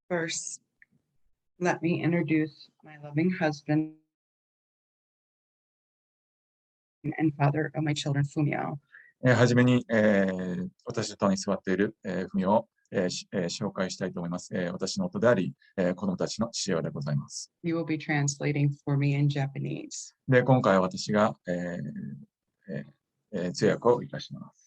First, let me introduce my loving husband and father of my children, Fumio. はじめに、私と共に座っている、ふみを、紹介したいと思います。私の夫であり、子供たちの父親でございます。 He will be translating for me in Japanese. で、今回は私が、通訳をいたします。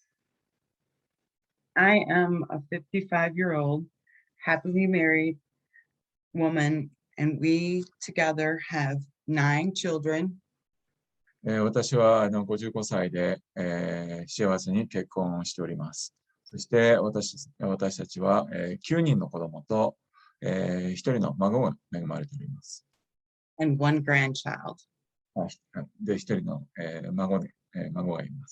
I am a 55-year-old, happily married woman, and we together have 9 children. 私は55歳で、幸せに結婚をしております。そして私たちは、9人の子供と、1人の孫が恵まれております。 And 1 grandchild. で、1人の、孫がいます。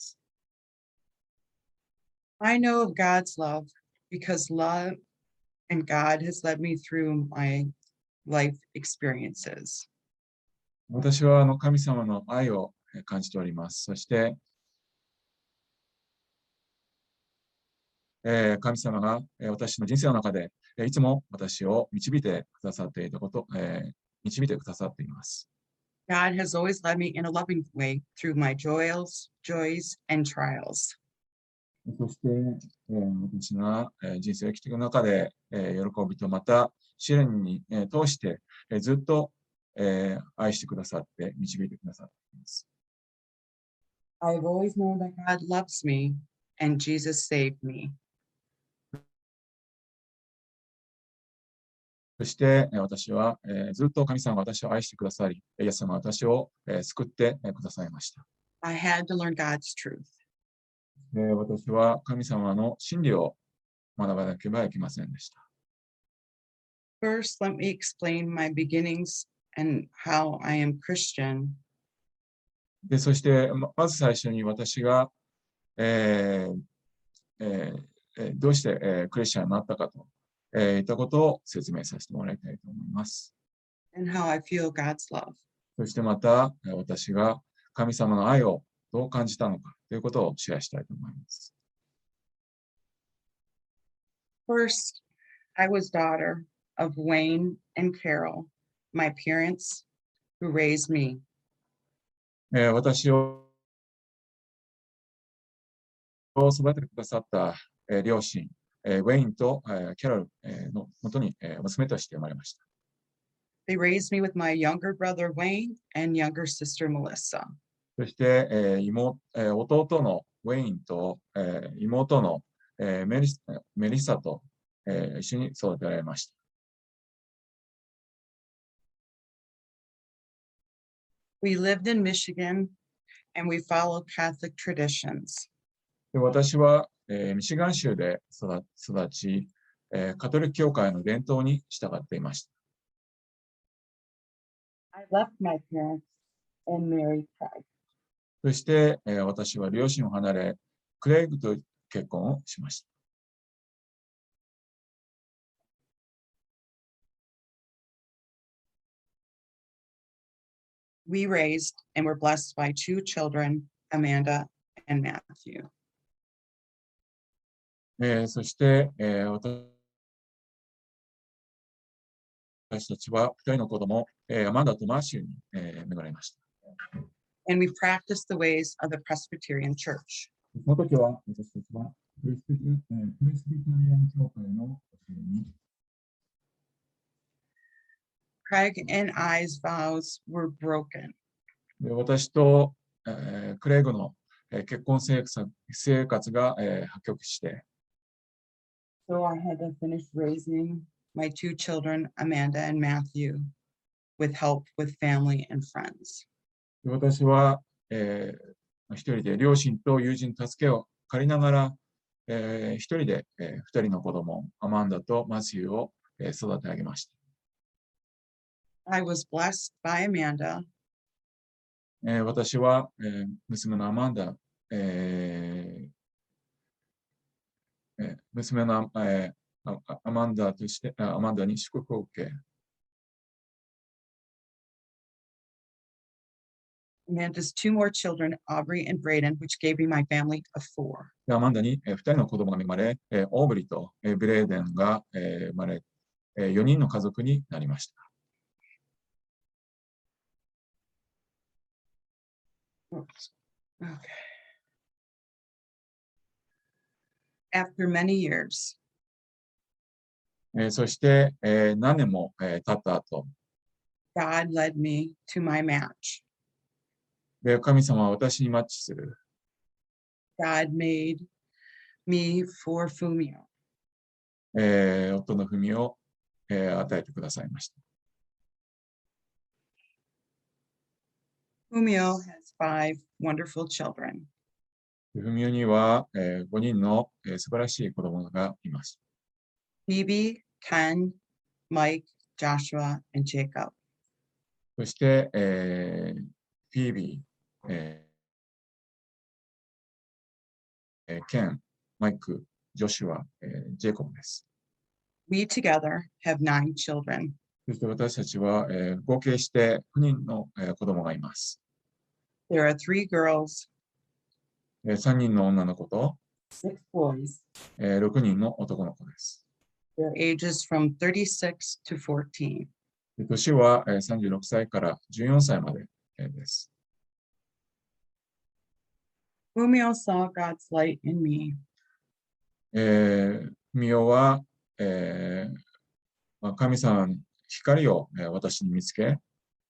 I know of God's love because love and God has led me through my life experiences. 私は神様の愛を感じております。そして、神様が私の人生の中でいつも私を導いてくださっていたこと、導いてくださっています。 God has always led me in a loving way through my joys, and trials. そして、私が人生を生きていく中で喜びとまた試練に通してずっと愛してくださって導いてくださっています。 I've always known that God loves me and Jesus saved me. そして私はずっと神様が私を愛してくださり、イエス様が私を救ってくださいました。 I had to learn God's truth. 私は神様の真理を学ばなければいけませんでした。 First, let me explain my beginnings and how I am Christian. で、そしてまず最初に私が、どうして、クリスチャンになったかといったことを説明させてもらいたいと思います。 And how I feel God's love. そしてまた私が神様の愛をどう感じたのかということをシェアしたいと思います。 First, I was daughter of Wayne and Carol, my parents who raised me. 私を育ててくださった、両親、ウェインと、キャロル、のもとに、娘として生まれました。 They raised me with my younger brother Wayne and younger sister Melissa. そして、弟のウェインと、妹の、メリッサと、一緒に育てられました。 We lived in Michigan and we followed Catholic traditions. で私は、ミシガン州で育ち、カトリック教会の伝統に従っていました。 I left my parents and married Craig. そして、私は両親を離れ、クレイグと結婚をしました。 We raised and were blessed by 2 children, Amanda and Matthew. そして、私たちは2人の子供、アマンダとマーシュに、恵まれました。 And we practiced the ways of the Presbyterian Church. その時は私たちはプレスビタリアン教会の教えに Craig and I's vows were broken. 私と、クレイグの、結婚生活が、破局して、 So I had to finish raising my 2 children, Amanda and Matthew, with help with family and friends. 私は、一人で両親と友人の助けを借りながら、一人で、2人の子供、アマンダとマシューを、育て上げました。 I was blessed by Amanda. 私は、娘のアマンダ、娘の、アマンダとしてアマンダに祝福を受け、 Amanda's 2 more children, Aubrey and Braden, which gave me my family of 4. アマンダに2人の子供が生まれ、オーブリとブレーデンが生まれ、 4人の家族になりました。 Okay. After many years, そして、何年も、経った後、 God led me to my match. で、神様は私にマッチする。 God made me for Fumio. 夫の文を、与えてくださいました。 Fumio has 5 wonderful children. 文には、5人の、素晴らしい子供がいます。 Phoebe, Ken, Mike, Joshua, and Jacob. そして、フィービー、ケン、マイク、ジョシュア、ジェイコブです。 We together have 9 children. そして私たちは、合計して9人の、子供がいます。 There are 3 girls, 3人の女の子と、 6 boys. 6人の男の子です。 Their ages from 36 to 14. 年は、36歳から14歳まで、です。 Fumio saw God's light in me. ミオは、神様の光を、私に見つけ、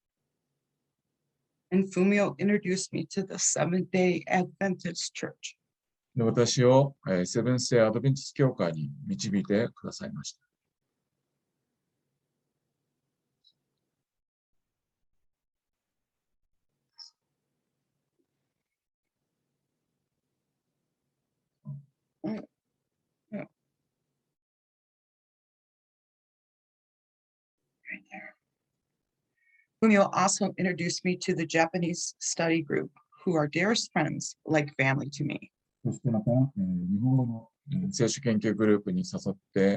And Fumio introduced me to the Seventh-day Adventist Church. で私を、セブンス・デイ・アドベンチスト教会に導いてくださいました。 Right there. Fumio also introduced me to the Japanese study group, who are dearest friends, like family to me. そしてまた、日本語の、聖書研究グループに誘って、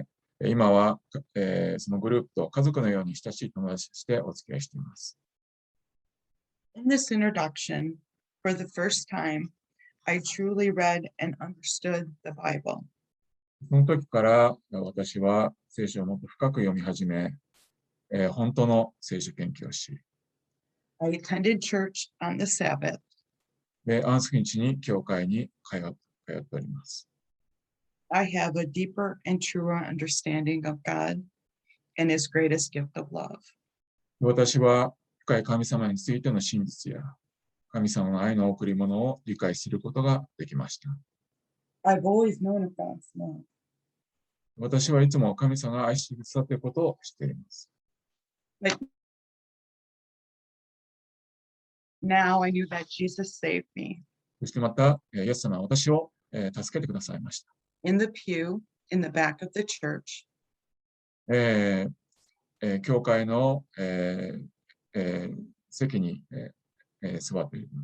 今は、そのグループと家族のように親しい友達としてお付き合いしています。 In this introduction, for the first time, I truly read and understood the Bible. その時から私は聖書をもっと深く読み始め、本当の聖書研究をし、 I attended church on the Sabbath. で、安息日に教会に通っております。 I have a deeper and truer understanding of God and his greatest gift of love. 私は深い神様についての真実や神様の愛の贈り物を理解することができました。 I've always known of God's love. 私はいつも神様が愛してくださっていることを知っています。 Now I knew that Jesus saved me. そしてまた、イエス様は私を助けてくださいました。 In the pew in the back of the church, 教会の、席に、座っている。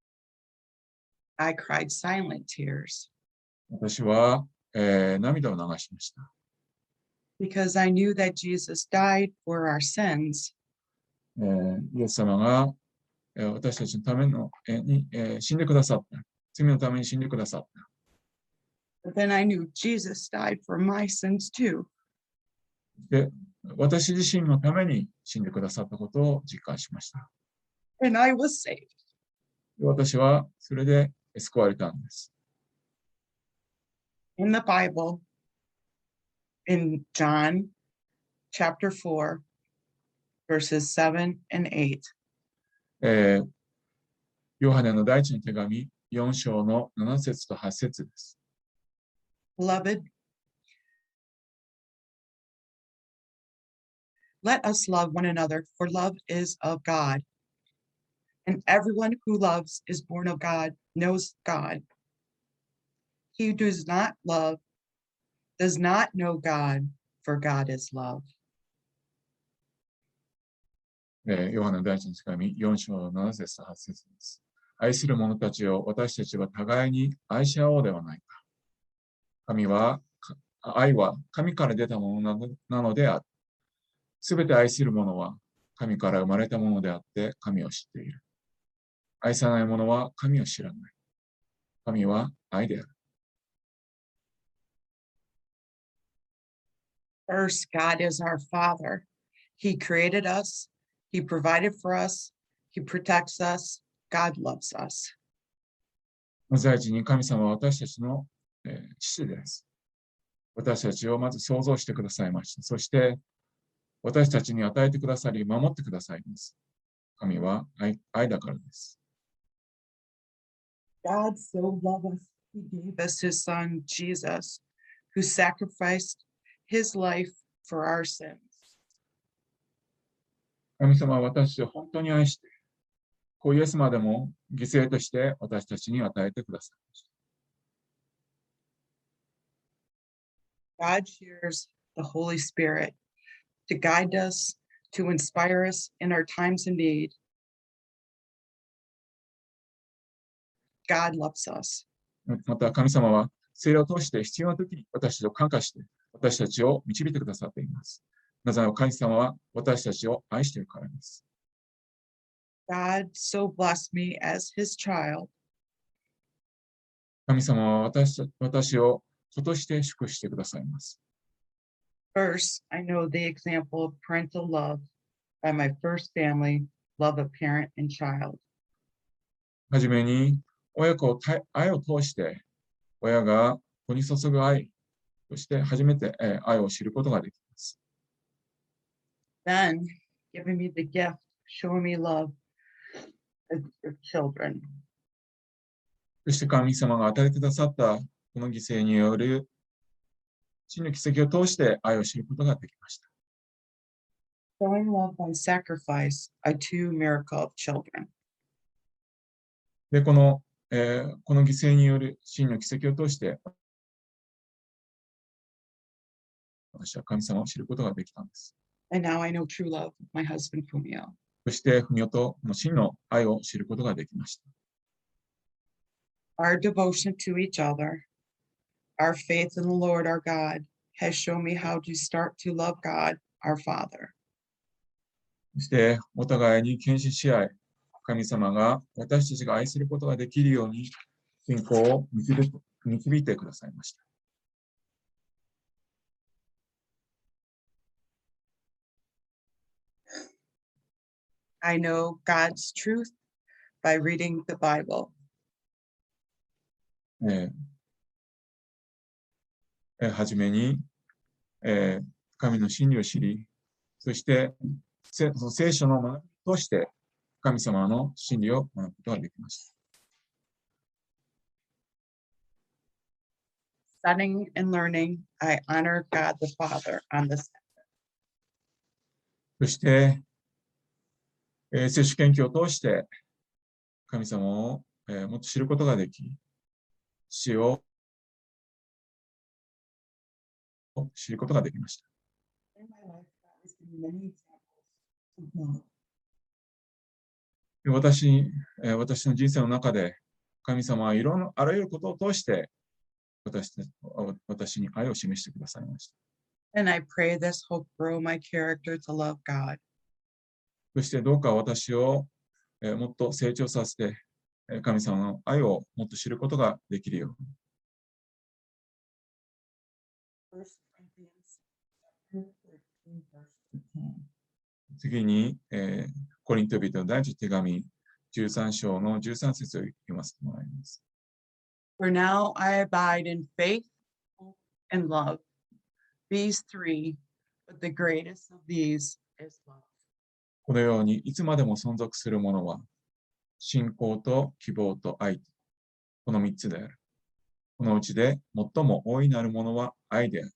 I cried silent tears 私は、涙を流しました。 because I knew that Jesus died for our sins, イエス様が、私たちのための、に、死んでくださった。罪のために死んでくださった。 but then I knew Jesus died for my sins too. で、私自身のために死んでくださったことを実感しました。 And I was saved. 私はそれで救われたんです。 In the Bible, in John chapter 4, verses 7 and 8, ヨハネの第一の手紙4章の7節と8節です。 Beloved, let us love one another, for love is of God. And everyone who loves is born of God, knows God. He who does not love does not know God, for God is love. ヨハネの第一の手紙4章の7節と8節です。愛する者たちを私たちは互いに愛し合おうではないか。愛は神から出たものなのである。すべて愛する者は神から生まれたものであって神を知っている。愛さない者は神を知らない。神は愛である。 First, God is our Father. He created us. He provided for us. He protects us. God loves us. まず第一に神様は私たちの、父です。私たちをまず創造してくださいました。そして私たちに与えてくださり、守ってくださいます。神は愛だからです。 God so loved us, he gave us his son, Jesus, who sacrificed his life for our sins. 神様は私を本当に愛して、イエスまでも犠牲として私たちに与えてくださいました。 God shares the Holy Spirit to guide us, to inspire us in our times of need. God loves us. また神様は聖霊を通して必要な時に私たちを感化して私たちを導いてくださっています。なぜなら神様は私たちを愛しているからです。 God so blessed me as his child. 神様は私を子として祝福してくださいます。 First, I know the example of parental love by my first family, love of parent and child. はじめに愛を通して親が子に注ぐ愛として初めて愛を知ることができます。 Then, giving me the gift, showing me love as children. そして神様が与えてくださったこの犠牲による真の奇跡を通して愛を知ることができました。 Showing love by sacrifice, a true miracle of children. で、この犠牲による真の奇跡を通して私は神様を知ることができたんです。 And now I know true love, my husband Fumio. そしてフミオと真の愛を知ることができました。 Our devotion to each other, our faith in the Lord our God, has shown me how to start to love God, our Father. そしてお互いに献身し合い、神様が私たちが愛することができるように信仰を導いてくださいました。 I know God's truth by reading the Bible. はじめに、神の真理を知り、そしてその聖書の学びとして神様の真理を学ぶことができました。 Studying and learning, I honor God the Father on the Sabbath. そして、聖書研究を通して神様を、もっと知ることができ、死を知ることができました。私の人生の中で神様はあらゆることを通して私に愛を示してくださいました。 And I pray this hope grow my character to love God. そしてどうか私をもっと成長させて神様の愛をもっと知ることができるように。次に、コリント人の第一手紙13章の13節を読ませてもらいます。 For now I abide in faith, hope, and love. These three, but the greatest of these is love. このようにいつまでも存続するものは信仰と希望と愛、この3つである。このうちで最も大いなるものは愛である。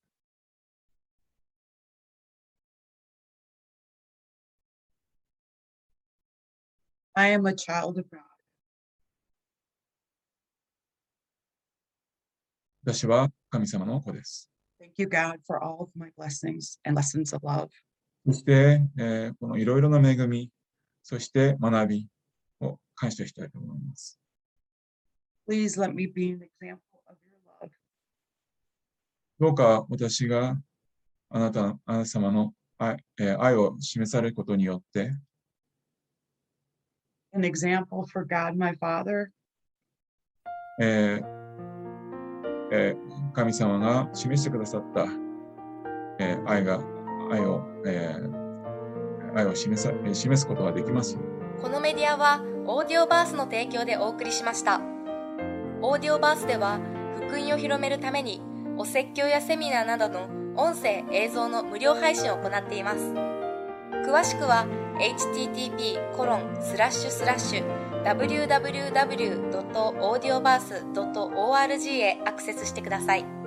I am a child of God. 私は神様の子です。 Thank you, God, for all of my blessings and lessons of love. そして、このいろいろな恵み、そして学びを感謝したいと思います。 Please let me be an example of your love. どうか私があなた様の愛を示されることによって、 An example for God, my Father. 神様が示してくださった愛を示すことができますよ。 このメディアはオーディオバースの提供でお送りしました。オーディオバースでは福音を広めるためにお説教やセミナーなどの音声・映像の無料配信を行っています。詳しくは http://www.audioverse.org へアクセスしてください。